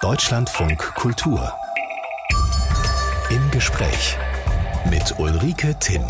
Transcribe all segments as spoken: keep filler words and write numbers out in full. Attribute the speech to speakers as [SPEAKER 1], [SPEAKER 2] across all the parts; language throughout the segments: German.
[SPEAKER 1] Deutschlandfunk Kultur. Im Gespräch mit Ulrike Timm.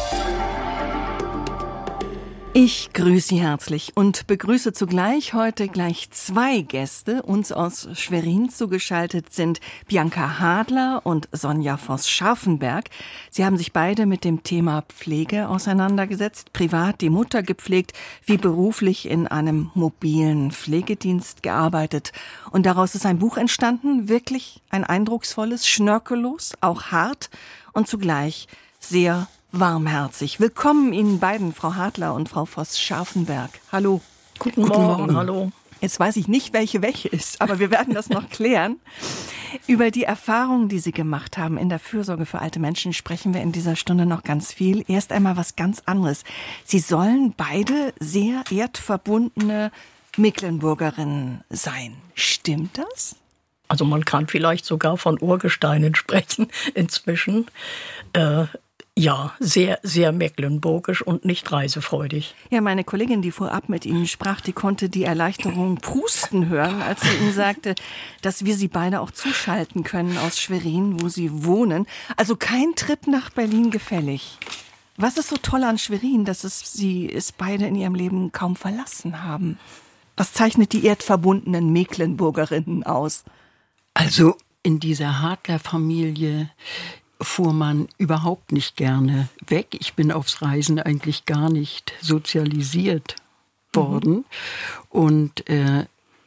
[SPEAKER 2] Ich grüße Sie herzlich und begrüße zugleich heute gleich zwei Gäste. Uns aus Schwerin zugeschaltet sind Bianca Hadler und Sonja Voß-Scharfenberg. Sie haben sich beide mit dem Thema Pflege auseinandergesetzt, privat die Mutter gepflegt, wie beruflich in einem mobilen Pflegedienst gearbeitet. Und daraus ist ein Buch entstanden, wirklich ein eindrucksvolles, schnörkellos, auch hart und zugleich sehr warmherzig. Willkommen Ihnen beiden, Frau Hadler und Frau Voß-Scharfenberg. Hallo.
[SPEAKER 3] Guten, Guten Morgen. Morgen. Hallo.
[SPEAKER 2] Jetzt weiß ich nicht, welche welche ist, aber wir werden das noch klären. Über die Erfahrungen, die Sie gemacht haben in der Fürsorge für alte Menschen, sprechen wir in dieser Stunde noch ganz viel. Erst einmal was ganz anderes. Sie sollen beide sehr erdverbundene Mecklenburgerinnen sein. Stimmt das?
[SPEAKER 3] Also man kann vielleicht sogar von Urgesteinen sprechen inzwischen. Äh, Ja, sehr, sehr mecklenburgisch und nicht reisefreudig.
[SPEAKER 2] Ja, meine Kollegin, die vorab mit Ihnen sprach, die konnte die Erleichterung prusten hören, als sie Ihnen sagte, dass wir Sie beide auch zuschalten können aus Schwerin, wo Sie wohnen. Also kein Trip nach Berlin gefällig. Was ist so toll an Schwerin, dass es Sie es beide in Ihrem Leben kaum verlassen haben? Was zeichnet die erdverbundenen Mecklenburgerinnen aus?
[SPEAKER 4] Also in dieser Hadler-Familie fuhr man überhaupt nicht gerne weg. Ich bin aufs Reisen eigentlich gar nicht sozialisiert worden. Mhm. Und äh,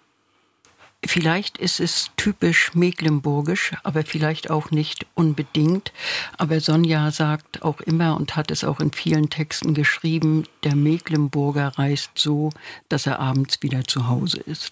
[SPEAKER 4] vielleicht ist es typisch mecklenburgisch, aber vielleicht auch nicht unbedingt. Aber Sonja sagt auch immer und hat es auch in vielen Texten geschrieben, der Mecklenburger reist so, dass er abends wieder zu Hause ist.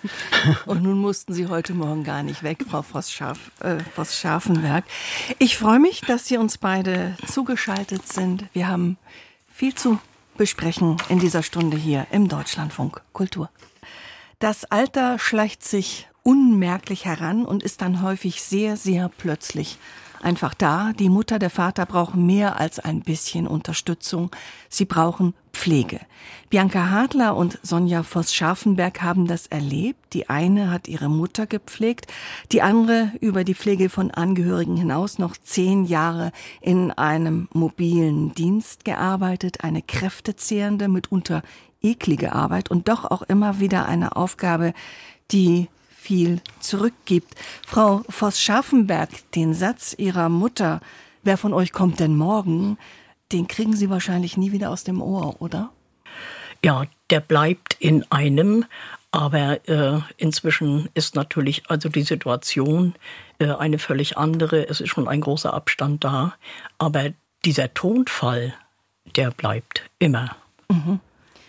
[SPEAKER 2] Und nun mussten Sie heute Morgen gar nicht weg, Frau Voß-Scharf, äh, Voß-Scharfenberg. Ich freue mich, dass Sie uns beide zugeschaltet sind. Wir haben viel zu besprechen in dieser Stunde hier im Deutschlandfunk Kultur. Das Alter schleicht sich unmerklich heran und ist dann häufig sehr, sehr plötzlich einfach da. Die Mutter, der Vater brauchen mehr als ein bisschen Unterstützung. Sie brauchen Pflege. Bianca Hadler und Sonja Voß-Scharfenberg haben das erlebt. Die eine hat ihre Mutter gepflegt, die andere über die Pflege von Angehörigen hinaus noch zehn Jahre in einem mobilen Dienst gearbeitet. Eine kräftezehrende, mitunter eklige Arbeit und doch auch immer wieder eine Aufgabe, die viel zurückgibt. Frau Voß-Scharfenberg, den Satz Ihrer Mutter, wer von euch kommt denn morgen, den kriegen Sie wahrscheinlich nie wieder aus dem Ohr, oder?
[SPEAKER 3] Ja, der bleibt in einem, aber äh, inzwischen ist natürlich also die Situation äh, eine völlig andere. Es ist schon ein großer Abstand da, aber dieser Tonfall, der bleibt immer.
[SPEAKER 2] Mhm.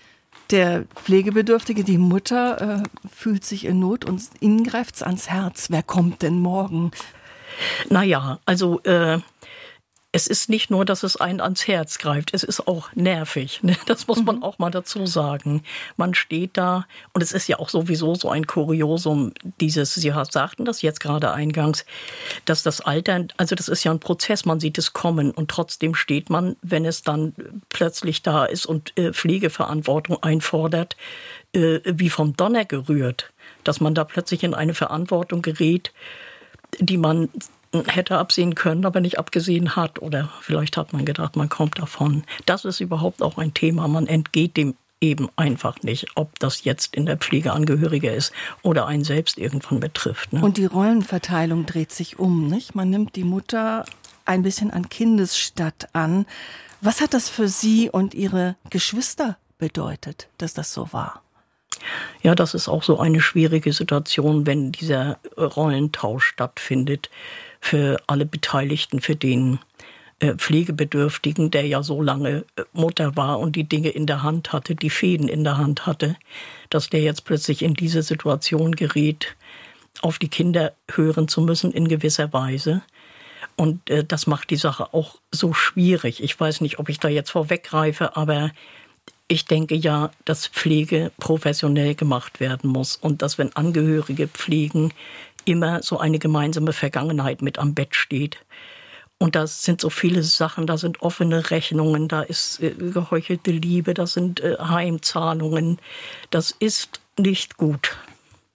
[SPEAKER 2] Der Pflegebedürftige, die Mutter, äh, fühlt sich in Not und ihnen greift's ans Herz. Wer kommt denn morgen?
[SPEAKER 3] Naja, also äh, es ist nicht nur, dass es einen ans Herz greift, es ist auch nervig. Ne? Das muss man auch mal dazu sagen. Man steht da und es ist ja auch sowieso so ein Kuriosum, dieses, Sie sagten das jetzt gerade eingangs, dass das Alter, also das ist ja ein Prozess, man sieht es kommen und trotzdem steht man, wenn es dann plötzlich da ist und äh, Pflegeverantwortung einfordert, äh, wie vom Donner gerührt, dass man da plötzlich in eine Verantwortung gerät, die man hätte absehen können, aber nicht abgesehen hat. Oder vielleicht hat man gedacht, man kommt davon. Das ist überhaupt auch ein Thema. Man entgeht dem eben einfach nicht, ob das jetzt in der Pflege Angehörige ist oder einen selbst irgendwann betrifft. Ne?
[SPEAKER 2] Und die Rollenverteilung dreht sich um, nicht? Man nimmt die Mutter ein bisschen an Kindesstatt an. Was hat das für Sie und Ihre Geschwister bedeutet, dass das so war?
[SPEAKER 3] Ja, das ist auch so eine schwierige Situation, wenn dieser Rollentausch stattfindet für alle Beteiligten, für den äh, Pflegebedürftigen, der ja so lange äh, Mutter war und die Dinge in der Hand hatte, die Fäden in der Hand hatte, dass der jetzt plötzlich in diese Situation gerät, auf die Kinder hören zu müssen in gewisser Weise. Und äh, das macht die Sache auch so schwierig. Ich weiß nicht, ob ich da jetzt vorweggreife, aber ich denke ja, dass Pflege professionell gemacht werden muss und dass, wenn Angehörige pflegen, immer so eine gemeinsame Vergangenheit mit am Bett steht. Und da sind so viele Sachen, da sind offene Rechnungen, da ist äh, geheuchelte Liebe, das sind äh, Heimzahlungen. Das ist nicht gut.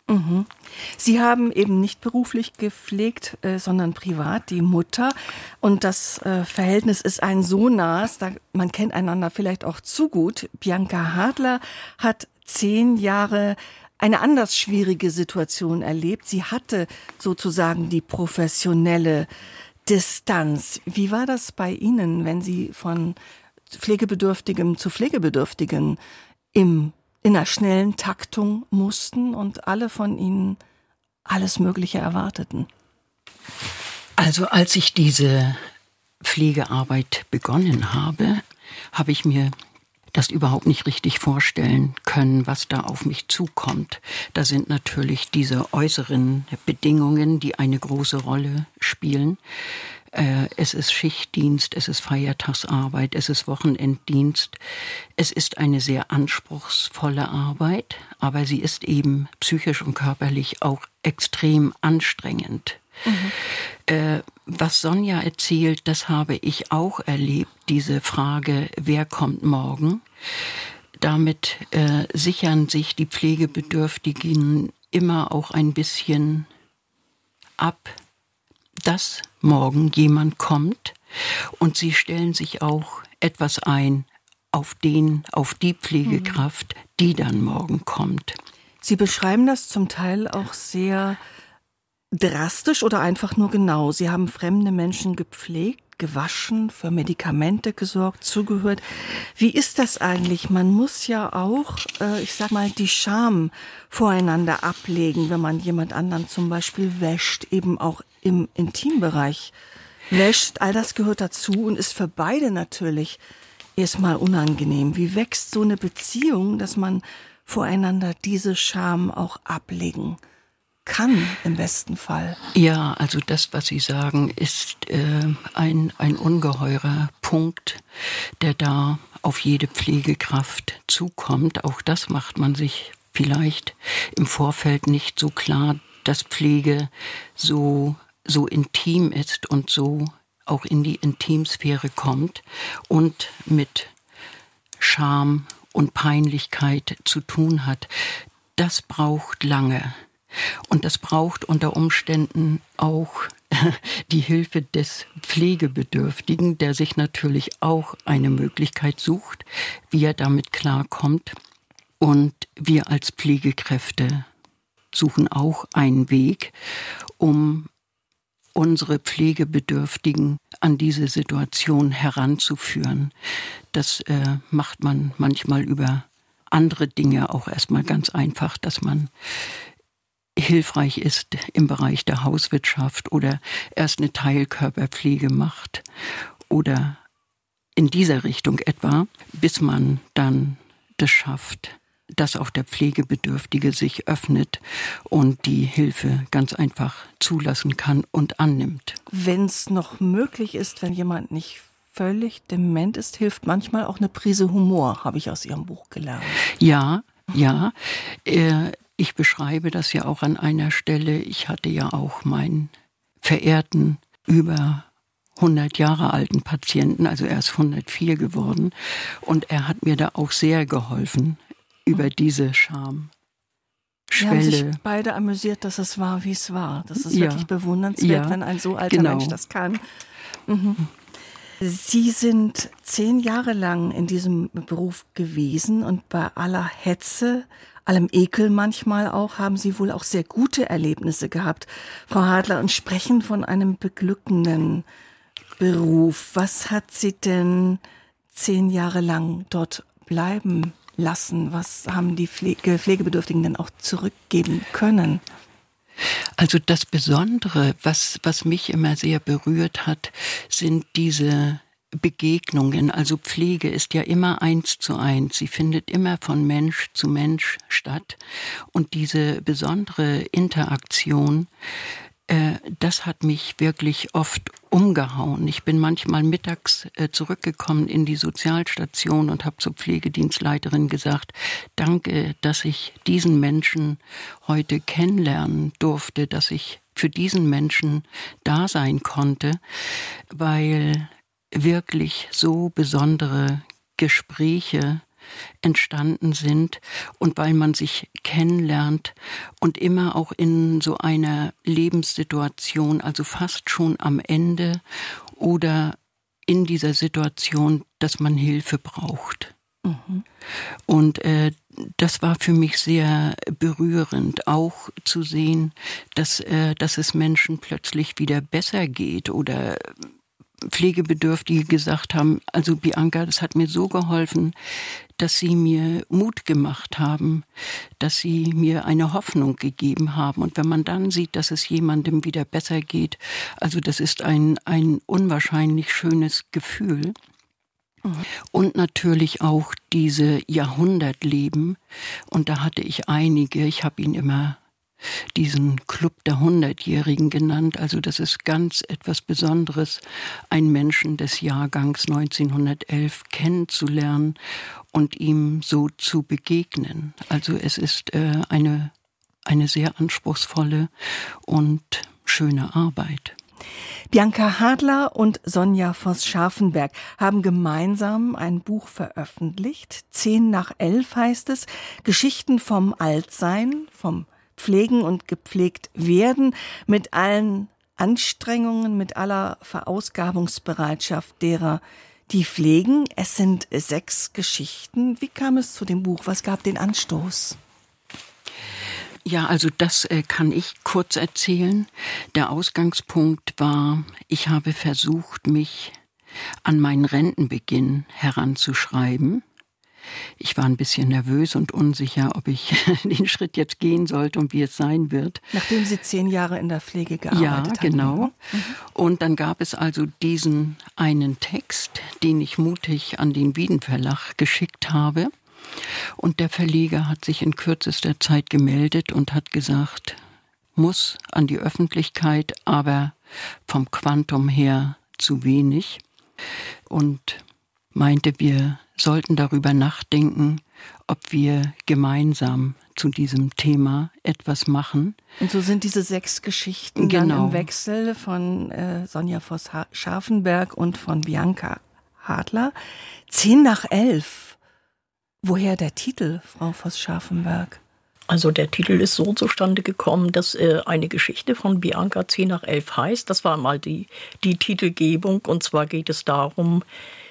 [SPEAKER 2] Mhm. Sie haben eben nicht beruflich gepflegt, äh, sondern privat, die Mutter. Und das äh, Verhältnis ist ein so nahes, da, man kennt einander vielleicht auch zu gut. Bianca Hadler hat zehn Jahre eine anders schwierige Situation erlebt. Sie hatte sozusagen die professionelle Distanz. Wie war das bei Ihnen, wenn Sie von Pflegebedürftigem zu Pflegebedürftigen im in einer schnellen Taktung mussten und alle von ihnen alles Mögliche erwarteten?
[SPEAKER 4] Also als ich diese Pflegearbeit begonnen habe, habe ich mir das überhaupt nicht richtig vorstellen können, was da auf mich zukommt. Da sind natürlich diese äußeren Bedingungen, die eine große Rolle spielen. Es ist Schichtdienst, es ist Feiertagsarbeit, es ist Wochenenddienst. Es ist eine sehr anspruchsvolle Arbeit, aber sie ist eben psychisch und körperlich auch extrem anstrengend. Mhm. Äh, was Sonja erzählt, das habe ich auch erlebt, diese Frage, wer kommt morgen? Damit äh, sichern sich die Pflegebedürftigen immer auch ein bisschen ab, dass morgen jemand kommt, und sie stellen sich auch etwas ein auf den, auf die Pflegekraft, die dann morgen kommt.
[SPEAKER 2] Sie beschreiben das zum Teil auch sehr drastisch oder einfach nur genau. Sie haben fremde Menschen gepflegt, gewaschen, für Medikamente gesorgt, zugehört. Wie ist das eigentlich? Man muss ja auch, äh, ich sag mal, die Scham voreinander ablegen, wenn man jemand anderen zum Beispiel wäscht, eben auch im Intimbereich wäscht. All das gehört dazu und ist für beide natürlich erstmal unangenehm. Wie wächst so eine Beziehung, dass man voreinander diese Scham auch ablegen kann, im besten Fall?
[SPEAKER 4] Ja, also das, was Sie sagen, ist äh, ein, ein ungeheurer Punkt, der da auf jede Pflegekraft zukommt. Auch das macht man sich vielleicht im Vorfeld nicht so klar, dass Pflege so, so intim ist und so auch in die Intimsphäre kommt und mit Scham und Peinlichkeit zu tun hat. Das braucht lange. Und das braucht unter Umständen auch die Hilfe des Pflegebedürftigen, der sich natürlich auch eine Möglichkeit sucht, wie er damit klarkommt. Und wir als Pflegekräfte suchen auch einen Weg, um unsere Pflegebedürftigen an diese Situation heranzuführen. Das äh, macht man manchmal über andere Dinge auch erstmal ganz einfach, dass man hilfreich ist im Bereich der Hauswirtschaft oder erst eine Teilkörperpflege macht oder in dieser Richtung etwa, bis man dann das schafft, dass auch der Pflegebedürftige sich öffnet und die Hilfe ganz einfach zulassen kann und annimmt.
[SPEAKER 2] Wenn es noch möglich ist, wenn jemand nicht völlig dement ist, hilft manchmal auch eine Prise Humor, habe ich aus Ihrem Buch gelernt.
[SPEAKER 4] Ja, ja. Äh, Ich beschreibe das ja auch an einer Stelle. Ich hatte ja auch meinen verehrten, über hundert Jahre alten Patienten, also er ist hundertvier geworden. Und er hat mir da auch sehr geholfen über diese Schamschwelle.
[SPEAKER 2] Sie haben sich beide amüsiert, dass es war, wie es war. Das ist
[SPEAKER 4] ja.
[SPEAKER 2] wirklich bewundernswert,
[SPEAKER 4] ja.
[SPEAKER 2] wenn ein so alter
[SPEAKER 4] genau.
[SPEAKER 2] Mensch das kann. Mhm. Sie sind zehn Jahre lang in diesem Beruf gewesen und bei aller Hetze, allem Ekel manchmal auch, haben Sie wohl auch sehr gute Erlebnisse gehabt, Frau Hadler, und sprechen von einem beglückenden Beruf. Was hat Sie denn zehn Jahre lang dort bleiben lassen? Was haben die Pflege, Pflegebedürftigen denn auch zurückgeben können?
[SPEAKER 4] Also das Besondere, was, was mich immer sehr berührt hat, sind diese Begegnungen. Also Pflege ist ja immer eins zu eins. Sie findet immer von Mensch zu Mensch statt. Und diese besondere Interaktion, äh, das hat mich wirklich oft umgehauen. Ich bin manchmal mittags äh, zurückgekommen in die Sozialstation und habe zur Pflegedienstleiterin gesagt, danke, dass ich diesen Menschen heute kennenlernen durfte, dass ich für diesen Menschen da sein konnte, weil wirklich so besondere Gespräche entstanden sind und weil man sich kennenlernt und immer auch in so einer Lebenssituation, also fast schon am Ende oder in dieser Situation, dass man Hilfe braucht. Mhm. Und äh, das war für mich sehr berührend, auch zu sehen, dass, äh, dass es Menschen plötzlich wieder besser geht oder Pflegebedürftige gesagt haben, also Bianca, das hat mir so geholfen, dass Sie mir Mut gemacht haben, dass Sie mir eine Hoffnung gegeben haben. Und wenn man dann sieht, dass es jemandem wieder besser geht, also das ist ein, ein unwahrscheinlich schönes Gefühl. Mhm. Und natürlich auch diese Jahrhundertleben. Und da hatte ich einige, ich habe ihn immer diesen Club der Hundertjährigen genannt. Also das ist ganz etwas Besonderes, einen Menschen des Jahrgangs neunzehnhundertelf kennenzulernen und ihm so zu begegnen. Also es ist äh, eine, eine sehr anspruchsvolle und schöne Arbeit.
[SPEAKER 2] Bianca Hadler und Sonja Voß-Scharfenberg haben gemeinsam ein Buch veröffentlicht. Zehn nach elf heißt es. Geschichten vom Altsein, vom Pflegen und gepflegt werden, mit allen Anstrengungen, mit aller Verausgabungsbereitschaft derer, die pflegen. Es sind sechs Geschichten. Wie kam es zu dem Buch? Was gab den Anstoß?
[SPEAKER 4] Ja, also das äh, kann ich kurz erzählen. Der Ausgangspunkt war, ich habe versucht, mich an meinen Rentenbeginn heranzuschreiben. Ich war ein bisschen nervös und unsicher, ob ich den Schritt jetzt gehen sollte und wie es sein wird.
[SPEAKER 2] Nachdem Sie zehn Jahre in der Pflege gearbeitet haben.
[SPEAKER 4] Ja, genau. Mhm. Und dann gab es also diesen einen Text, den ich mutig an den Wieden Verlag geschickt habe. Und der Verleger hat sich in kürzester Zeit gemeldet und hat gesagt, muss an die Öffentlichkeit, aber vom Quantum her zu wenig. Und meinte, wir sollten darüber nachdenken, ob wir gemeinsam zu diesem Thema etwas machen.
[SPEAKER 2] Und so sind diese sechs Geschichten
[SPEAKER 4] genau.
[SPEAKER 2] dann im Wechsel von äh, Sonja Voß-Scharfenberg und von Bianca Hadler. Zehn nach elf. Woher der Titel, Frau Voß-Scharfenberg?
[SPEAKER 3] Also der Titel ist so zustande gekommen, dass äh, eine Geschichte von Bianca zehn nach elf heißt. Das war mal die, die Titelgebung. Und zwar geht es darum,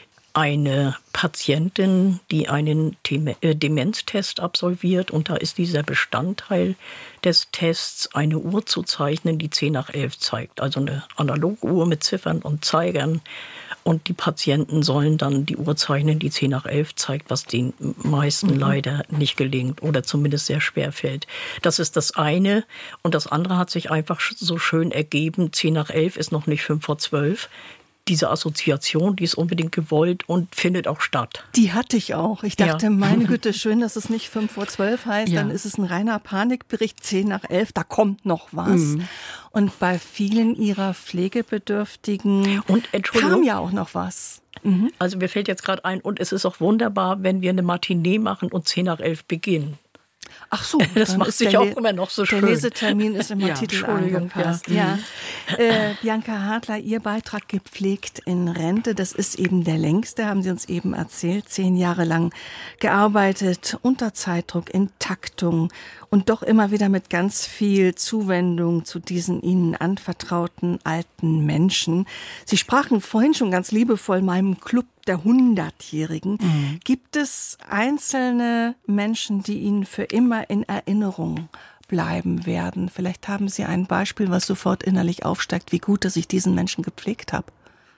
[SPEAKER 3] eine Patientin, die einen Demenztest absolviert, und da ist dieser Bestandteil des Tests, eine Uhr zu zeichnen, die zehn nach elf zeigt. Also eine analoge Uhr mit Ziffern und Zeigern. Und die Patienten sollen dann die Uhr zeichnen, die zehn nach elf zeigt, was den meisten mhm. leider nicht gelingt oder zumindest sehr schwer fällt. Das ist das eine. Und das andere hat sich einfach so schön ergeben. zehn nach elf ist noch nicht fünf vor zwölf. Diese Assoziation, die ist unbedingt gewollt und findet auch statt.
[SPEAKER 2] Die hatte ich auch. Ich dachte,
[SPEAKER 3] ja.
[SPEAKER 2] meine Güte, schön, dass es nicht fünf vor zwölf heißt. Ja. Dann ist es ein reiner Panikbericht, zehn nach elf, da kommt noch was. Mhm. Und bei vielen ihrer Pflegebedürftigen
[SPEAKER 3] und
[SPEAKER 2] kam ja auch noch was. Mhm.
[SPEAKER 3] Also mir fällt jetzt gerade ein, und es ist auch wunderbar, wenn wir eine Matinee machen und zehn nach elf beginnen.
[SPEAKER 2] Ach so,
[SPEAKER 3] das macht sich auch immer noch so
[SPEAKER 2] der
[SPEAKER 3] schön.
[SPEAKER 2] Der Lesetermin ist immer
[SPEAKER 3] ja,
[SPEAKER 2] Titel angepasst. Ja. Ja. Äh, Bianca Hadler, Ihr Beitrag gepflegt in Rente, das ist eben der längste, haben Sie uns eben erzählt. Zehn Jahre lang gearbeitet, unter Zeitdruck, in Taktung und doch immer wieder mit ganz viel Zuwendung zu diesen Ihnen anvertrauten alten Menschen. Sie sprachen vorhin schon ganz liebevoll meinem Club der Hundertjährigen. Mhm. Gibt es einzelne Menschen, die Ihnen für immer in Erinnerung bleiben werden? Vielleicht haben Sie ein Beispiel, was sofort innerlich aufsteigt, wie gut, dass ich diesen Menschen gepflegt habe.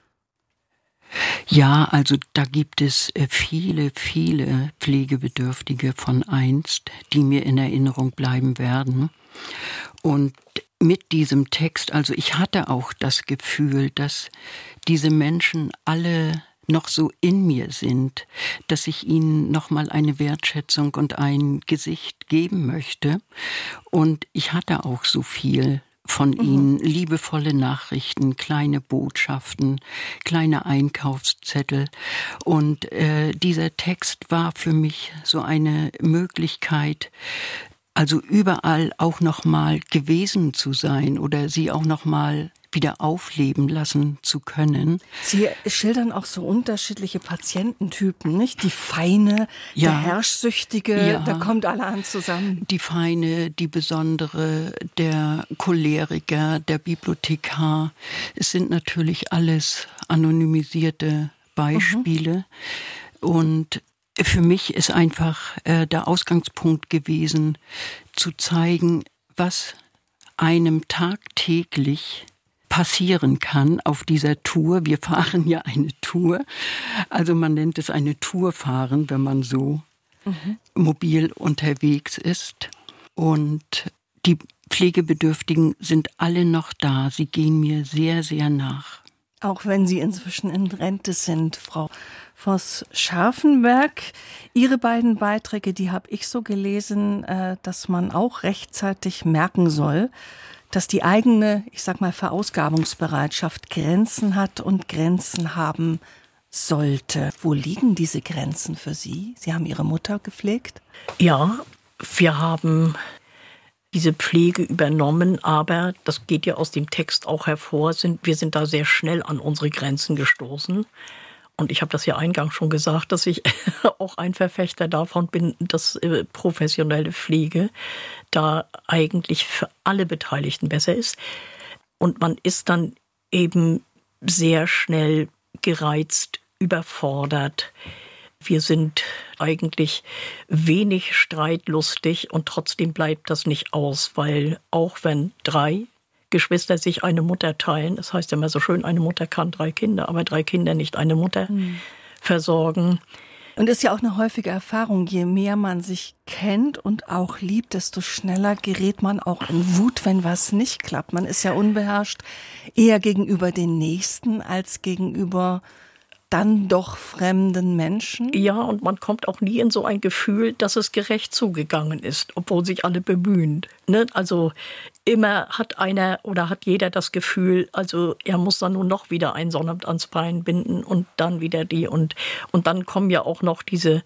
[SPEAKER 4] Ja, also da gibt es viele, viele Pflegebedürftige von einst, die mir in Erinnerung bleiben werden. Und mit diesem Text, also ich hatte auch das Gefühl, dass diese Menschen alle noch so in mir sind, dass ich ihnen nochmal eine Wertschätzung und ein Gesicht geben möchte. Und ich hatte auch so viel von mhm. ihnen, liebevolle Nachrichten, kleine Botschaften, kleine Einkaufszettel. Und äh, dieser Text war für mich so eine Möglichkeit, also überall auch nochmal gewesen zu sein oder sie auch nochmal wieder aufleben lassen zu können.
[SPEAKER 2] Sie schildern auch so unterschiedliche Patiententypen, nicht? Die Feine,
[SPEAKER 4] ja.
[SPEAKER 2] der Herrschsüchtige,
[SPEAKER 4] ja.
[SPEAKER 2] da kommt allerhand zusammen.
[SPEAKER 4] Die Feine, die Besondere, der Choleriker, der Bibliothekar. Es sind natürlich alles anonymisierte Beispiele. Mhm. Und für mich ist einfach äh, der Ausgangspunkt gewesen, zu zeigen, was einem tagtäglich passieren kann auf dieser Tour. Wir fahren ja eine Tour. Also man nennt es eine Tourfahren, wenn man so mhm. mobil unterwegs ist. Und die Pflegebedürftigen sind alle noch da. Sie gehen mir sehr, sehr nach.
[SPEAKER 2] Auch wenn Sie inzwischen in Rente sind, Frau Voß-Scharfenberg. Ihre beiden Beiträge, die habe ich so gelesen, dass man auch rechtzeitig merken soll, dass die eigene, ich sag mal, Verausgabungsbereitschaft Grenzen hat und Grenzen haben sollte. Wo liegen diese Grenzen für Sie? Sie haben Ihre Mutter gepflegt?
[SPEAKER 3] Ja, wir haben diese Pflege übernommen, aber das geht ja aus dem Text auch hervor, sind, wir sind da sehr schnell an unsere Grenzen gestoßen. Und ich habe das ja eingangs schon gesagt, dass ich auch ein Verfechter davon bin, dass äh, professionelle Pflege da eigentlich für alle Beteiligten besser ist. Und man ist dann eben sehr schnell gereizt, überfordert. Wir sind eigentlich wenig streitlustig und trotzdem bleibt das nicht aus, weil auch wenn drei Geschwister sich eine Mutter teilen, das heißt immer so schön, eine Mutter kann drei Kinder, aber drei Kinder nicht eine Mutter mhm. versorgen.
[SPEAKER 2] Und ist ja auch eine häufige Erfahrung, je mehr man sich kennt und auch liebt, desto schneller gerät man auch in Wut, wenn was nicht klappt. Man ist ja unbeherrscht eher gegenüber den Nächsten als gegenüber dann doch fremden Menschen.
[SPEAKER 3] Ja, und man kommt auch nie in so ein Gefühl, dass es gerecht zugegangen ist, obwohl sich alle bemühen. Ne? Also immer hat einer oder hat jeder das Gefühl, also er muss dann nun noch wieder ein Sonnabend ans Bein binden und dann wieder die. Und, und dann kommen ja auch noch diese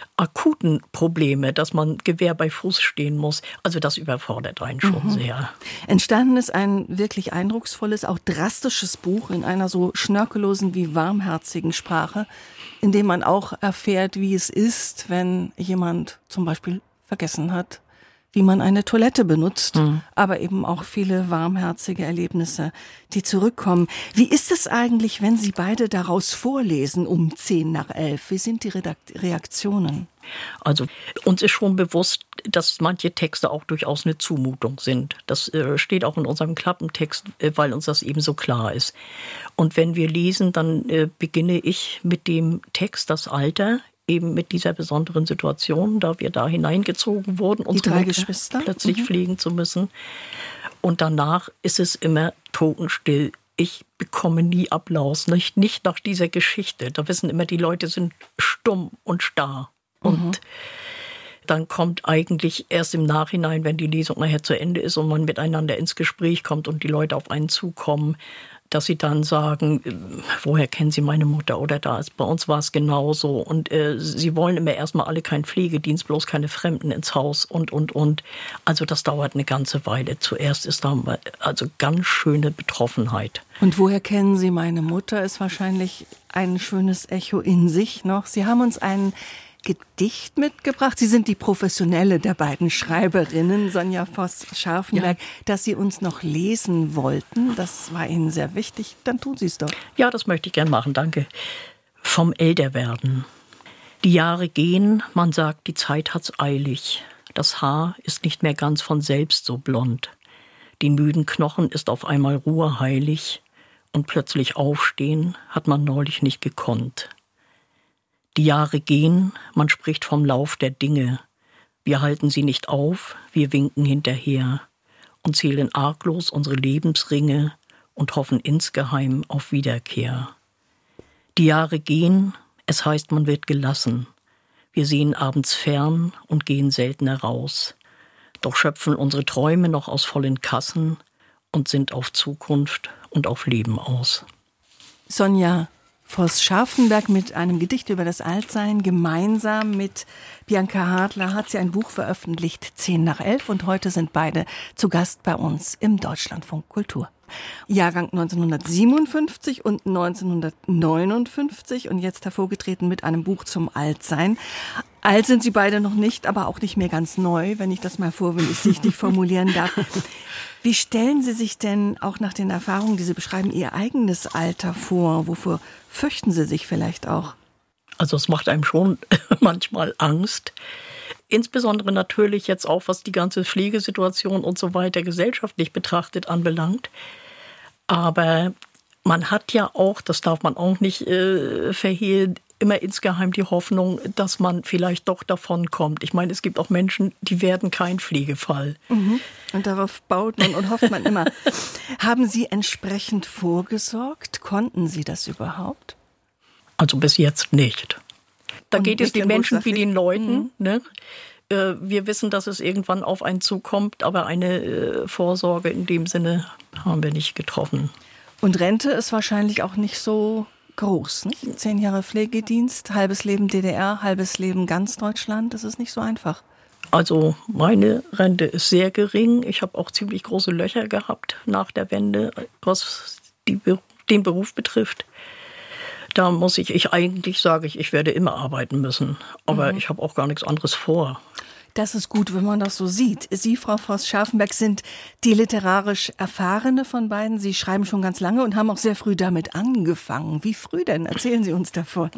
[SPEAKER 3] akuten Probleme, dass man Gewehr bei Fuß stehen muss. Also das überfordert einen schon mhm. sehr.
[SPEAKER 2] Entstanden ist ein wirklich eindrucksvolles, auch drastisches Buch in einer so schnörkellosen wie warmherzigen Sprache, in dem man auch erfährt, wie es ist, wenn jemand zum Beispiel vergessen hat, wie man eine Toilette benutzt, mhm. aber eben auch viele warmherzige Erlebnisse, die zurückkommen. Wie ist es eigentlich, wenn Sie beide daraus vorlesen um zehn nach elf? Wie sind die Redakt- Reaktionen?
[SPEAKER 3] Also uns ist schon bewusst, dass manche Texte auch durchaus eine Zumutung sind. Das äh, steht auch in unserem Klappentext, äh, weil uns das eben so klar ist. Und wenn wir lesen, dann äh, beginne ich mit dem Text, das Alter, eben mit dieser besonderen Situation, da wir da hineingezogen wurden,
[SPEAKER 2] die drei Geschwister
[SPEAKER 3] plötzlich mhm. pflegen zu müssen. Und danach ist es immer totenstill. Ich bekomme nie Applaus, nicht, nicht nach dieser Geschichte. Da wissen immer, die Leute sind stumm und starr. Und mhm. dann kommt eigentlich erst im Nachhinein, wenn die Lesung nachher zu Ende ist und man miteinander ins Gespräch kommt und die Leute auf einen zukommen, dass sie dann sagen, woher kennen Sie meine Mutter? Oder da ist, bei uns war es genauso. Und äh, sie wollen immer erstmal alle keinen Pflegedienst, bloß keine Fremden ins Haus und, und, und. Also das dauert eine ganze Weile. Zuerst ist da also ganz schöne Betroffenheit.
[SPEAKER 2] Und woher kennen Sie meine Mutter? Ist wahrscheinlich ein schönes Echo in sich noch. Sie haben uns einen Gedicht mitgebracht. Sie sind die Professionelle der beiden Schreiberinnen, Sonja Voß-Scharfenberg, ja. Dass Sie uns noch lesen wollten. Das war Ihnen sehr wichtig. Dann tun Sie es doch.
[SPEAKER 3] Ja, das möchte ich gern machen, danke. Vom Älterwerden. Die Jahre gehen, man sagt, die Zeit hat's eilig. Das Haar ist nicht mehr ganz von selbst so blond. Den müden Knochen ist auf einmal Ruhe heilig. Und plötzlich aufstehen hat man neulich nicht gekonnt. Die Jahre gehen, man spricht vom Lauf der Dinge. Wir halten sie nicht auf, wir winken hinterher und zählen arglos unsere Lebensringe und hoffen insgeheim auf Wiederkehr. Die Jahre gehen, es heißt, man wird gelassen. Wir sehen abends fern und gehen seltener raus. Doch schöpfen unsere Träume noch aus vollen Kassen und sind auf Zukunft und auf Leben aus.
[SPEAKER 2] Sonja Voß-Scharfenberg mit einem Gedicht über das Altsein. Gemeinsam mit Bianca Hartler hat sie ein Buch veröffentlicht, zehn nach elf. Und heute sind beide zu Gast bei uns im Deutschlandfunk Kultur. Jahrgang neunzehnhundertsiebenundfünfzig und neunzehnhundertneunundfünfzig und jetzt hervorgetreten mit einem Buch zum Altsein. Alt sind Sie beide noch nicht, aber auch nicht mehr ganz neu, wenn ich das mal vorsichtig formulieren darf. Wie stellen Sie sich denn auch nach den Erfahrungen, die Sie beschreiben, Ihr eigenes Alter vor? Wovor fürchten Sie sich vielleicht auch?
[SPEAKER 3] Also es macht einem schon manchmal Angst. Insbesondere natürlich jetzt auch, was die ganze Pflegesituation und so weiter gesellschaftlich betrachtet anbelangt. Aber man hat ja auch, das darf man auch nicht äh, verhehlen, immer insgeheim die Hoffnung, dass man vielleicht doch davon kommt. Ich meine, es gibt auch Menschen, die werden kein Pflegefall.
[SPEAKER 2] Mhm. Und darauf baut man und hofft man immer. Haben Sie entsprechend vorgesorgt? Konnten Sie das überhaupt?
[SPEAKER 3] Also bis jetzt nicht. Da
[SPEAKER 2] Und
[SPEAKER 3] geht es den Menschen wie den Leuten.
[SPEAKER 2] Mhm.
[SPEAKER 3] Ne? Äh, wir wissen, dass es irgendwann auf einen zukommt, aber eine äh, Vorsorge in dem Sinne haben wir nicht getroffen.
[SPEAKER 2] Und Rente ist wahrscheinlich auch nicht so groß, nicht? Zehn Jahre Pflegedienst, halbes Leben D D R, halbes Leben ganz Deutschland. Das ist nicht so einfach.
[SPEAKER 3] Also meine Rente ist sehr gering. Ich habe auch ziemlich große Löcher gehabt nach der Wende, was die, den Beruf betrifft. Da muss ich, ich eigentlich sage ich, ich werde immer arbeiten müssen. Aber mhm. ich habe auch gar nichts anderes vor.
[SPEAKER 2] Das ist gut, wenn man das so sieht. Sie, Frau Voss-Scharfenberg, sind die literarisch Erfahrene von beiden. Sie schreiben schon ganz lange und haben auch sehr früh damit angefangen. Wie früh denn? Erzählen Sie uns davon.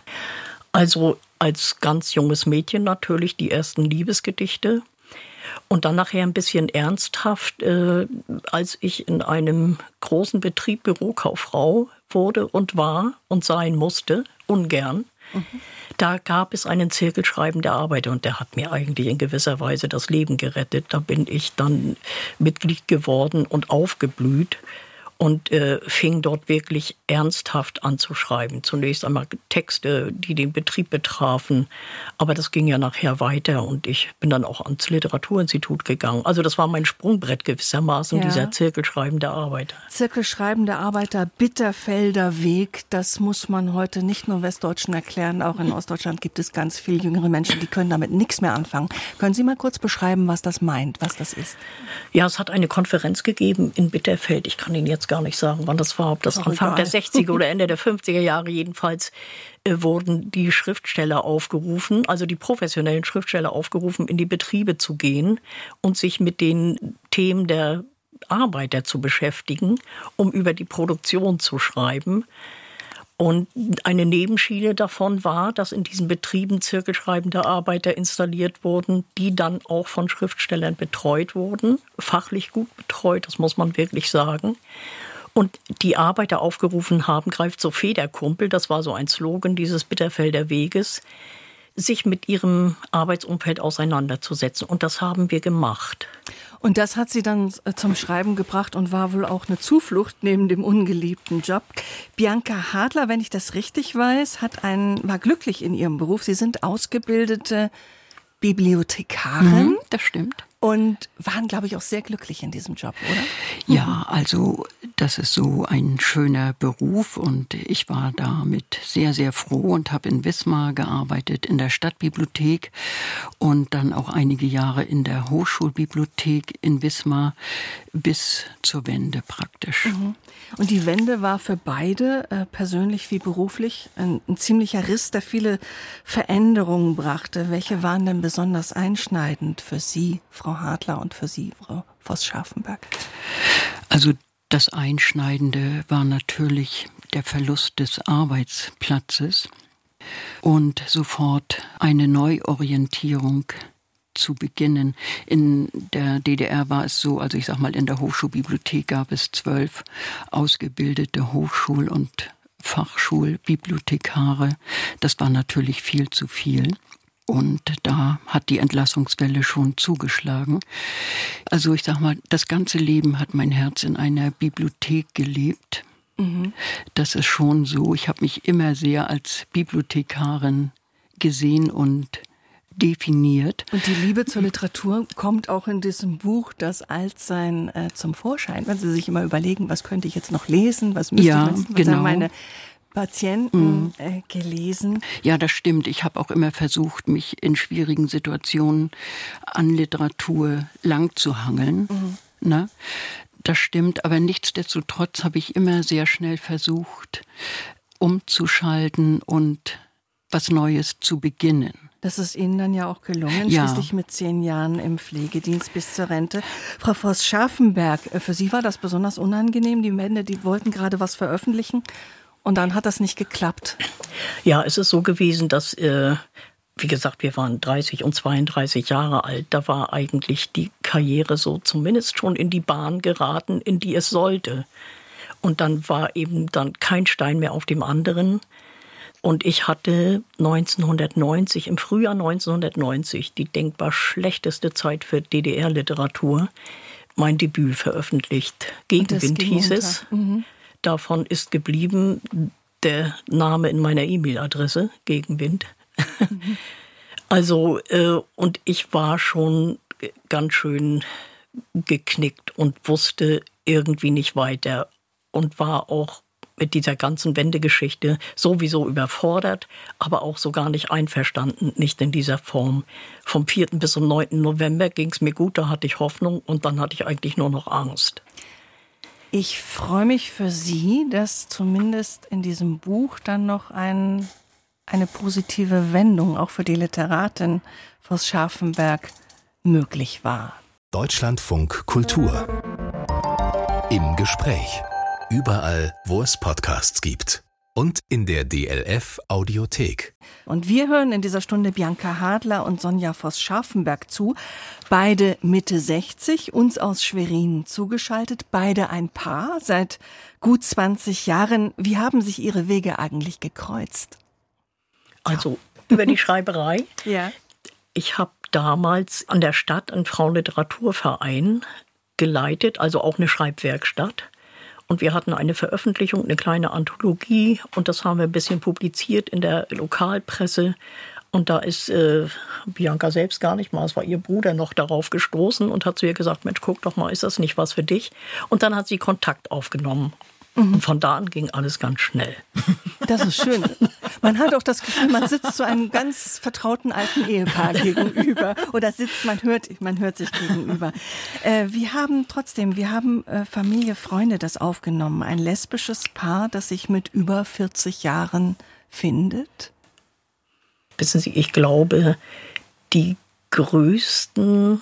[SPEAKER 3] Also als ganz junges Mädchen natürlich die ersten Liebesgedichte. Und dann nachher ein bisschen ernsthaft, äh, als ich in einem großen Betrieb Bürokauffrau wurde und war und sein musste, ungern. Mhm. Da gab es einen Zirkelschreiben der Arbeiter und der hat mir eigentlich in gewisser Weise das Leben gerettet. Da bin ich dann Mitglied geworden und aufgeblüht und äh, fing dort wirklich ernsthaft an zu schreiben. Zunächst einmal Texte, die den Betrieb betrafen, aber das ging ja nachher weiter und ich bin dann auch ans Literaturinstitut gegangen. Also das war mein Sprungbrett gewissermaßen, ja. Dieser Zirkelschreiben der Arbeiter.
[SPEAKER 2] Zirkelschreiben der Arbeiter, Bitterfelder Weg, das muss man heute nicht nur Westdeutschen erklären, auch in Ostdeutschland gibt es ganz viele jüngere Menschen, die können damit nichts mehr anfangen. Können Sie mal kurz beschreiben, was das meint, was das ist?
[SPEAKER 3] Ja, es hat eine Konferenz gegeben in Bitterfeld, ich kann Ihnen jetzt gar nicht sagen, wann das war, ob das Anfang egal. der sechziger oder Ende der fünfziger Jahre jedenfalls, äh, wurden die Schriftsteller aufgerufen, also die professionellen Schriftsteller aufgerufen, in die Betriebe zu gehen und sich mit den Themen der Arbeiter zu beschäftigen, um über die Produktion zu schreiben. Und eine Nebenschiene davon war, dass in diesen Betrieben zirkelschreibende Arbeiter installiert wurden, die dann auch von Schriftstellern betreut wurden, fachlich gut betreut, das muss man wirklich sagen. Und die Arbeiter aufgerufen haben, greift so Federkumpel, das war so ein Slogan dieses Bitterfelder Weges, sich mit ihrem Arbeitsumfeld auseinanderzusetzen. Und das haben wir gemacht.
[SPEAKER 2] Und das hat Sie dann zum Schreiben gebracht und war wohl auch eine Zuflucht neben dem ungeliebten Job. Bianca Hadler, wenn ich das richtig weiß, hat einen, war glücklich in ihrem Beruf. Sie sind ausgebildete Bibliothekarin.
[SPEAKER 4] Mhm, das stimmt.
[SPEAKER 2] Und waren, glaube ich, auch sehr glücklich in diesem Job, oder?
[SPEAKER 4] Ja, also das ist so ein schöner Beruf und ich war damit sehr, sehr froh und habe in Wismar gearbeitet, in der Stadtbibliothek und dann auch einige Jahre in der Hochschulbibliothek in Wismar bis zur Wende praktisch.
[SPEAKER 2] Mhm. Und die Wende war für beide, äh, persönlich wie beruflich, ein, ein ziemlicher Riss, der viele Veränderungen brachte. Welche waren denn besonders einschneidend für Sie, Frau Hadler, und für Sie, Frau Voss-Scharfenberg?
[SPEAKER 4] Also das Einschneidende war natürlich der Verlust des Arbeitsplatzes und sofort eine Neuorientierung zu beginnen. In der D D R war es so, also ich sag mal, in der Hochschulbibliothek gab es zwölf ausgebildete Hochschul- und Fachschulbibliothekare. Das war natürlich viel zu viel. Und da hat die Entlassungswelle schon zugeschlagen. Also ich sag mal, das ganze Leben hat mein Herz in einer Bibliothek gelebt. Mhm. Das ist schon so. Ich habe mich immer sehr als Bibliothekarin gesehen und definiert.
[SPEAKER 2] Und die Liebe zur Literatur kommt auch in diesem Buch Das Altsein äh, zum Vorschein. Wenn Sie sich immer überlegen, was könnte ich jetzt noch lesen, was müsste
[SPEAKER 4] ja,
[SPEAKER 2] ich lesen, was
[SPEAKER 4] genau.
[SPEAKER 2] haben meine Patienten äh, gelesen.
[SPEAKER 4] Ja, das stimmt. Ich habe auch immer versucht, mich in schwierigen Situationen an Literatur lang zu hangeln. Mhm. Ne? Das stimmt, aber nichtsdestotrotz habe ich immer sehr schnell versucht, umzuschalten und was Neues zu beginnen.
[SPEAKER 2] Das ist Ihnen dann ja auch gelungen,
[SPEAKER 4] ja.
[SPEAKER 2] Schließlich mit zehn Jahren im Pflegedienst bis zur Rente. Frau Voss-Scharfenberg, für Sie war das besonders unangenehm. Die Männer, die wollten gerade was veröffentlichen und dann hat das nicht geklappt.
[SPEAKER 3] Ja, es ist so gewesen, dass, äh, wie gesagt, wir waren dreißig und zweiunddreißig Jahre alt. Da war eigentlich die Karriere so zumindest schon in die Bahn geraten, in die es sollte. Und dann war eben dann kein Stein mehr auf dem anderen. Und ich hatte neunzehnhundertneunzig, im Frühjahr neunzehnhundertneunzig, die denkbar schlechteste Zeit für D D R-Literatur, mein Debüt veröffentlicht. Gegenwind hieß es. Mhm. Davon ist geblieben der Name in meiner E-Mail-Adresse, Gegenwind. Mhm. Also, äh, und ich war schon ganz schön geknickt und wusste irgendwie nicht weiter und war auch mit dieser ganzen Wendegeschichte sowieso überfordert, aber auch so gar nicht einverstanden, nicht in dieser Form. Vom vierten bis zum neunten November ging es mir gut, da hatte ich Hoffnung und dann hatte ich eigentlich nur noch Angst.
[SPEAKER 2] Ich freue mich für Sie, dass zumindest in diesem Buch dann noch ein, eine positive Wendung auch für die Literatin Voss-Scharfenberg möglich war.
[SPEAKER 1] Deutschlandfunk Kultur. Im Gespräch. Überall, wo es Podcasts gibt. Und in der D L F Audiothek.
[SPEAKER 2] Und wir hören in dieser Stunde Bianca Hadler und Sonja Voss-Scharfenberg zu. Beide Mitte sechzig, uns aus Schwerin zugeschaltet. Beide ein Paar seit gut zwanzig Jahren. Wie haben sich Ihre Wege eigentlich gekreuzt?
[SPEAKER 3] Also über die Schreiberei.
[SPEAKER 2] Ja.
[SPEAKER 3] Ich habe damals an der Stadt einen Frauenliteraturverein geleitet, also auch eine Schreibwerkstatt. Und wir hatten eine Veröffentlichung, eine kleine Anthologie und das haben wir ein bisschen publiziert in der Lokalpresse. Und da ist äh, Bianca selbst gar nicht mal, es war ihr Bruder noch darauf gestoßen und hat zu ihr gesagt, Mensch, guck doch mal, ist das nicht was für dich? Und dann hat sie Kontakt aufgenommen. Mhm. Und von da an ging alles ganz schnell.
[SPEAKER 2] Das ist schön. Man hat auch das Gefühl, man sitzt so einem ganz vertrauten alten Ehepaar gegenüber. Oder sitzt, man hört, man hört sich gegenüber. Äh, wir haben trotzdem, wir haben äh, Familie, Freunde das aufgenommen. Ein lesbisches Paar, das sich mit über vierzig Jahren findet.
[SPEAKER 3] Wissen Sie, ich glaube, die größten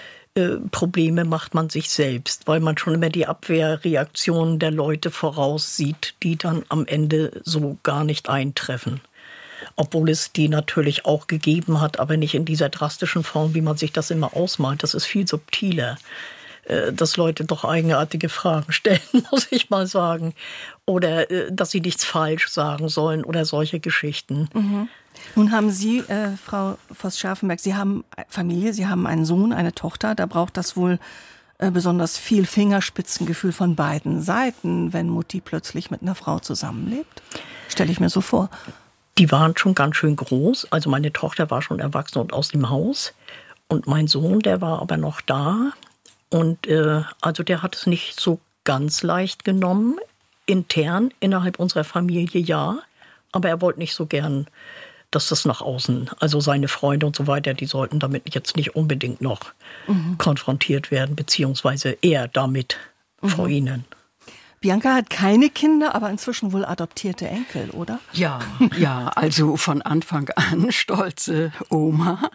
[SPEAKER 3] Probleme macht man sich selbst, weil man schon immer die Abwehrreaktionen der Leute voraussieht, die dann am Ende so gar nicht eintreffen. Obwohl es die natürlich auch gegeben hat, aber nicht in dieser drastischen Form, wie man sich das immer ausmalt. Das ist viel subtiler, dass Leute doch eigenartige Fragen stellen, muss ich mal sagen. Oder dass sie nichts falsch sagen sollen oder solche Geschichten.
[SPEAKER 2] Mhm. Nun haben Sie, äh, Frau Voss-Scharfenberg, Sie haben Familie, Sie haben einen Sohn, eine Tochter. Da braucht das wohl äh, besonders viel Fingerspitzengefühl von beiden Seiten, wenn Mutti plötzlich mit einer Frau zusammenlebt. Stelle ich mir so vor.
[SPEAKER 3] Die waren schon ganz schön groß. Also meine Tochter war schon erwachsen und aus dem Haus. Und mein Sohn, der war aber noch da. Und äh, also der hat es nicht so ganz leicht genommen. Intern, innerhalb unserer Familie ja. Aber er wollte nicht so gern, dass das nach außen, also seine Freunde und so weiter, die sollten damit jetzt nicht unbedingt noch mhm. konfrontiert werden, beziehungsweise er damit mhm. vor ihnen.
[SPEAKER 2] Bianca hat keine Kinder, aber inzwischen wohl adoptierte Enkel, oder?
[SPEAKER 4] Ja, ja, also von Anfang an stolze Oma.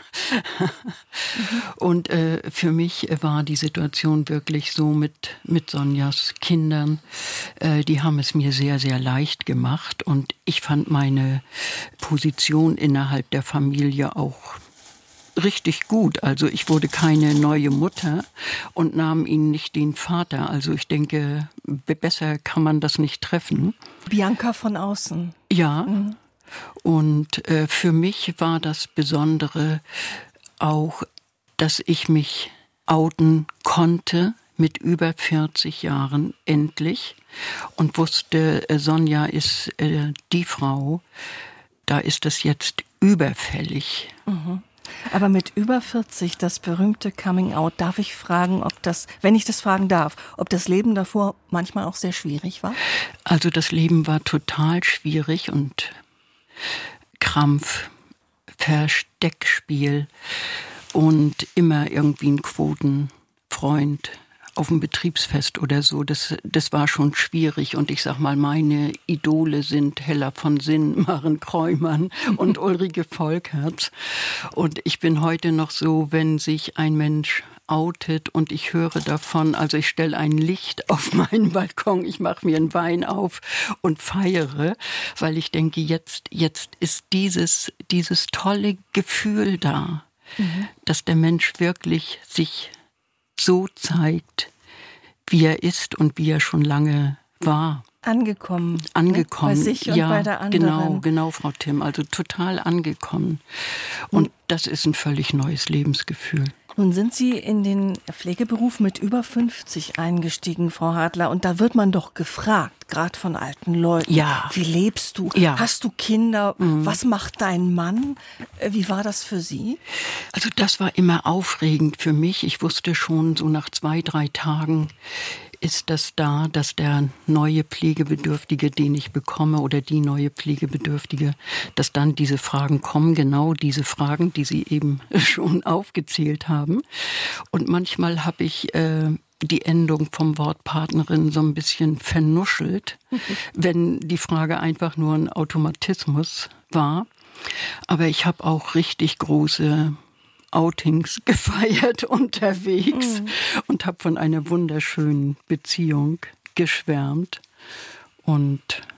[SPEAKER 4] Und äh, für mich war die Situation wirklich so mit, mit Sonjas Kindern. Äh, die haben es mir sehr, sehr leicht gemacht. Und ich fand meine Position innerhalb der Familie auch richtig gut. Also ich wurde keine neue Mutter und nahm ihnen nicht den Vater. Also ich denke, besser kann man das nicht treffen.
[SPEAKER 2] Bianca von außen.
[SPEAKER 4] Ja.
[SPEAKER 2] Mhm.
[SPEAKER 4] Und äh, für mich war das Besondere auch, dass ich mich outen konnte mit über vierzig Jahren endlich und wusste, äh, Sonja ist äh, die Frau, da ist es jetzt überfällig.
[SPEAKER 2] Mhm. Aber mit über vierzig, das berühmte Coming Out, darf ich fragen, ob das, wenn ich das fragen darf, ob das Leben davor manchmal auch sehr schwierig war?
[SPEAKER 4] Also das Leben war total schwierig und Krampf, Versteckspiel und immer irgendwie ein Quotenfreund auf dem Betriebsfest oder so. Das, das war schon schwierig. Und ich sag mal, meine Idole sind Hella von Sinn, Maren Kreumann und Ulrike Volkerts. Und ich bin heute noch so, wenn sich ein Mensch outet und ich höre davon, also ich stelle ein Licht auf meinen Balkon, ich mache mir einen Wein auf und feiere, weil ich denke, jetzt, jetzt ist dieses, dieses tolle Gefühl da, mhm. dass der Mensch wirklich sich so zeigt, wie er ist und wie er schon lange war.
[SPEAKER 2] Angekommen.
[SPEAKER 4] Angekommen.
[SPEAKER 2] Ne? Bei sich und
[SPEAKER 4] ja,
[SPEAKER 2] bei der anderen.
[SPEAKER 4] Genau, genau, Frau Timm. Also total angekommen. Und das ist ein völlig neues Lebensgefühl.
[SPEAKER 2] Nun sind Sie in den Pflegeberuf mit über fünfzig eingestiegen, Frau Hartler. Und da wird man doch gefragt, gerade von alten Leuten.
[SPEAKER 4] Ja.
[SPEAKER 2] Wie lebst du?
[SPEAKER 4] Ja.
[SPEAKER 2] Hast du Kinder?
[SPEAKER 4] Mhm.
[SPEAKER 2] Was macht dein Mann? Wie war das für Sie?
[SPEAKER 4] Also das war immer aufregend für mich. Ich wusste schon so nach zwei, drei Tagen, ist das da, dass der neue Pflegebedürftige, den ich bekomme, oder die neue Pflegebedürftige, dass dann diese Fragen kommen, genau diese Fragen, die Sie eben schon aufgezählt haben. Und manchmal habe ich äh, die Endung vom Wort Partnerin so ein bisschen vernuschelt, wenn die Frage einfach nur ein Automatismus war. Aber ich habe auch richtig große Outings gefeiert unterwegs mhm. und habe von einer wunderschönen Beziehung geschwärmt. Und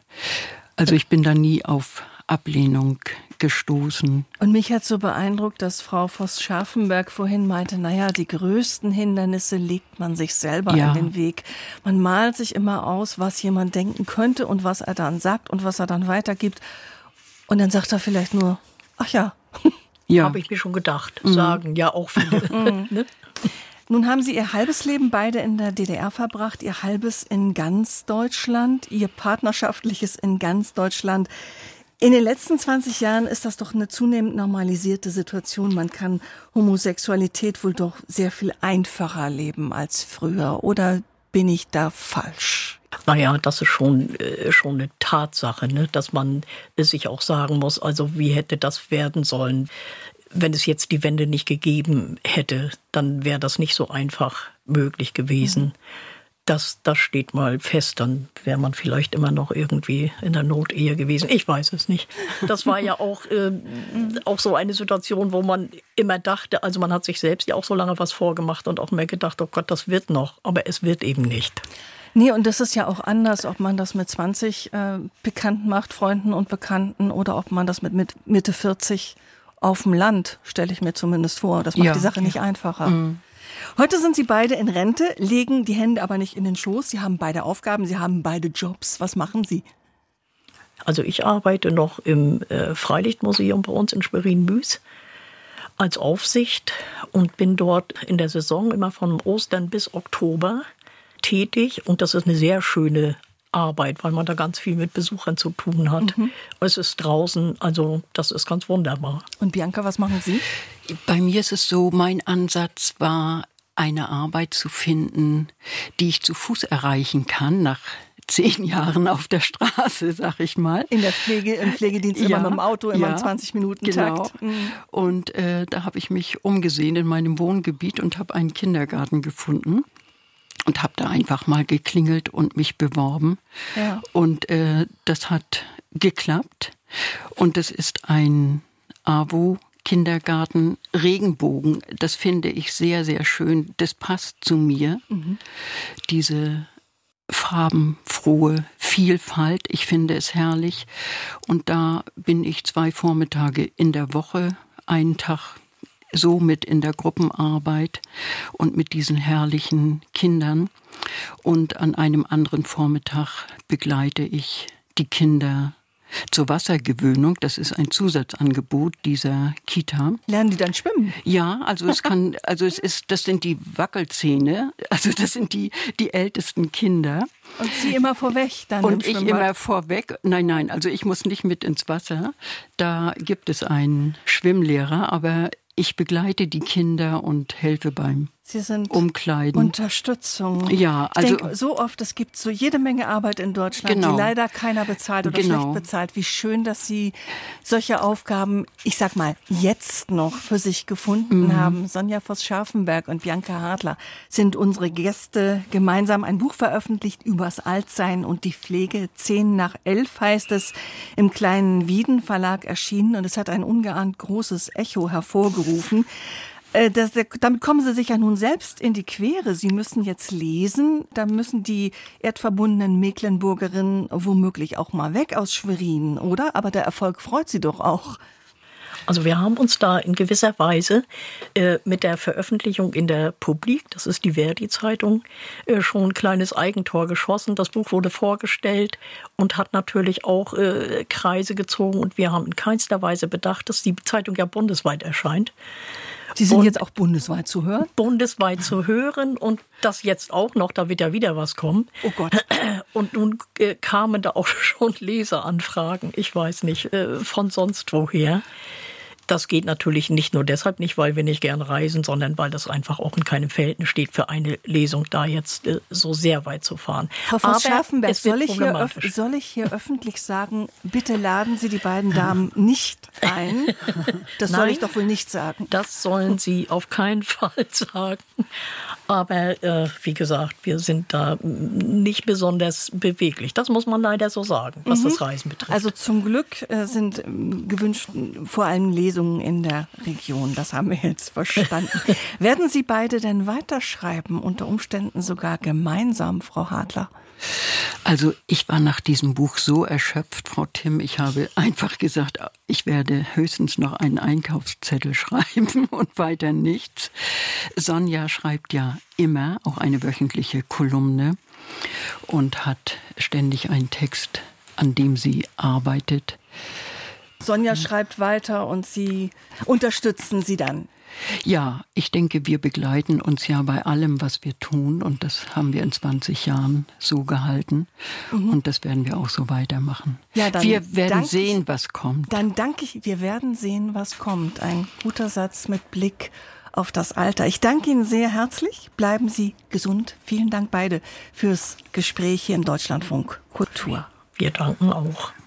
[SPEAKER 4] also ich bin da nie auf Ablehnung gestoßen.
[SPEAKER 2] Und mich hat so beeindruckt, dass Frau Voss-Scharfenberg vorhin meinte, naja, die größten Hindernisse legt man sich selber
[SPEAKER 4] ja.
[SPEAKER 2] an den Weg. Man malt sich immer aus, was jemand denken könnte und was er dann sagt und was er dann weitergibt. Und dann sagt er vielleicht nur, ach ja,
[SPEAKER 3] ja. Habe ich mir schon gedacht. Mhm. Sagen ja auch viele.
[SPEAKER 2] Mhm. ne? Nun haben Sie Ihr halbes Leben beide in der D D R verbracht, Ihr halbes in ganz Deutschland, Ihr partnerschaftliches in ganz Deutschland. In den letzten zwanzig Jahren ist das doch eine zunehmend normalisierte Situation. Man kann Homosexualität wohl doch sehr viel einfacher leben als früher. Oder bin ich da falsch?
[SPEAKER 3] Naja, das ist schon, äh, schon eine Tatsache, ne? Dass man sich auch sagen muss, also wie hätte das werden sollen, wenn es jetzt die Wende nicht gegeben hätte, dann wäre das nicht so einfach möglich gewesen. Mhm. Das, das steht mal fest, dann wäre man vielleicht immer noch irgendwie in der Notehe gewesen. Ich weiß es nicht. Das war ja auch, äh, auch so eine Situation, wo man immer dachte, also man hat sich selbst ja auch so lange was vorgemacht und auch mehr gedacht, oh Gott, das wird noch, aber es wird eben nicht.
[SPEAKER 2] Nee, und das ist ja auch anders, ob man das mit zwanzig äh, bekannt macht, Freunden und Bekannten, oder ob man das mit, mit Mitte vierzig auf dem Land, stelle ich mir zumindest vor. Das macht ja die Sache nicht einfacher. Mhm. Heute sind Sie beide in Rente, legen die Hände aber nicht in den Schoß. Sie haben beide Aufgaben, Sie haben beide Jobs. Was machen Sie?
[SPEAKER 3] Also ich arbeite noch im äh, Freilichtmuseum bei uns in Schwerin-Büß als Aufsicht und bin dort in der Saison immer von Ostern bis Oktober tätig. Und das ist eine sehr schöne Arbeit, weil man da ganz viel mit Besuchern zu tun hat. Mhm. Es ist draußen, also das ist ganz wunderbar.
[SPEAKER 2] Und Bianca, was machen Sie?
[SPEAKER 4] Bei mir ist es so, mein Ansatz war, eine Arbeit zu finden, die ich zu Fuß erreichen kann, nach zehn Jahren auf der Straße, sag ich mal.
[SPEAKER 2] In der Pflege, im Pflegedienst ja, immer mit dem Auto, immer ja, im zwanzig Minuten Takt.
[SPEAKER 4] Genau. Mhm. Und äh, da habe ich mich umgesehen in meinem Wohngebiet und habe einen Kindergarten gefunden. Und habe da einfach mal geklingelt und mich beworben. Ja. Und äh, das hat geklappt. Und es ist ein A W O-Kindergarten Regenbogen. Das finde ich sehr, sehr schön. Das passt zu mir. Mhm. Diese farbenfrohe Vielfalt. Ich finde es herrlich. Und da bin ich zwei Vormittage in der Woche, einen Tag so mit in der Gruppenarbeit und mit diesen herrlichen Kindern. Und an einem anderen Vormittag begleite ich die Kinder zur Wassergewöhnung. Das ist ein Zusatzangebot dieser Kita.
[SPEAKER 2] Lernen die dann schwimmen?
[SPEAKER 4] Ja, also es kann, also es ist, das sind die Wackelzähne, also das sind die, die ältesten Kinder.
[SPEAKER 2] Und Sie immer vorweg dann
[SPEAKER 4] Und
[SPEAKER 2] im
[SPEAKER 4] ich immer vorweg. Nein, nein, also ich muss nicht mit ins Wasser. Da gibt es einen Schwimmlehrer, aber ich begleite die Kinder und helfe beim
[SPEAKER 2] Sie sind
[SPEAKER 4] umkleiden.
[SPEAKER 2] Unterstützung.
[SPEAKER 4] Ja,
[SPEAKER 2] ich
[SPEAKER 4] also
[SPEAKER 2] denke, so oft, es gibt so jede Menge Arbeit in Deutschland,
[SPEAKER 4] genau.
[SPEAKER 2] die leider keiner bezahlt oder
[SPEAKER 4] genau.
[SPEAKER 2] schlecht bezahlt. Wie schön, dass Sie solche Aufgaben, ich sag mal, jetzt noch für sich gefunden mhm. haben. Sonja Voß-Scharfenberg und Bianca Hartler sind unsere Gäste. Gemeinsam ein Buch veröffentlicht übers Altsein und die Pflege. Zehn nach elf heißt es, im kleinen Wieden Verlag erschienen und es hat ein ungeahnt großes Echo hervorgerufen. Das, damit kommen Sie sich ja nun selbst in die Quere. Sie müssen jetzt lesen, da müssen die erdverbundenen Mecklenburgerinnen womöglich auch mal weg aus Schwerin, oder? Aber der Erfolg freut Sie doch auch.
[SPEAKER 3] Also wir haben uns da in gewisser Weise äh, mit der Veröffentlichung in der Publik, das ist die Verdi-Zeitung, äh, schon ein kleines Eigentor geschossen. Das Buch wurde vorgestellt und hat natürlich auch äh, Kreise gezogen. Und wir haben in keinster Weise bedacht, dass die Zeitung ja bundesweit erscheint.
[SPEAKER 2] Sie sind
[SPEAKER 3] und
[SPEAKER 2] jetzt auch bundesweit zu hören?
[SPEAKER 3] Bundesweit zu hören und das jetzt auch noch, da wird ja wieder was kommen.
[SPEAKER 2] Oh Gott.
[SPEAKER 3] Und nun äh, kamen da auch schon Leseranfragen, ich weiß nicht, äh, von sonst woher. Das geht natürlich nicht nur deshalb nicht, weil wir nicht gern reisen, sondern weil das einfach auch in keinem Verhältnis steht, für eine Lesung da jetzt äh, so sehr weit zu fahren.
[SPEAKER 2] Frau Voß-Scharfenberg, soll, ich hier öf- soll ich hier öffentlich sagen, bitte laden Sie die beiden Damen nicht ein? Das
[SPEAKER 3] Nein,
[SPEAKER 2] soll ich doch wohl nicht sagen.
[SPEAKER 3] Das sollen Sie auf keinen Fall sagen. Aber äh, wie gesagt, wir sind da nicht besonders beweglich. Das muss man leider so sagen, was mhm. das Reisen betrifft.
[SPEAKER 2] Also zum Glück äh, sind äh, gewünscht vor allem Lesungen in der Region. Das haben wir jetzt verstanden. Werden Sie beide denn weiterschreiben, unter Umständen sogar gemeinsam, Frau Hartler?
[SPEAKER 4] Also ich war nach diesem Buch so erschöpft, Frau Timm, ich habe einfach gesagt, ich werde höchstens noch einen Einkaufszettel schreiben und weiter nichts. Sonja schreibt ja immer auch eine wöchentliche Kolumne und hat ständig einen Text, an dem sie arbeitet.
[SPEAKER 2] Sonja schreibt weiter und Sie unterstützen sie dann.
[SPEAKER 4] Ja, ich denke, wir begleiten uns ja bei allem, was wir tun. Und das haben wir in zwanzig Jahren so gehalten. Mhm. Und das werden wir auch so weitermachen. Ja, dann wir werden sehen, ich, was kommt.
[SPEAKER 2] Dann danke ich, wir werden sehen, was kommt. Ein guter Satz mit Blick auf das Alter. Ich danke Ihnen sehr herzlich. Bleiben Sie gesund. Vielen Dank beide fürs Gespräch hier im Deutschlandfunk Kultur.
[SPEAKER 3] Wir danken auch.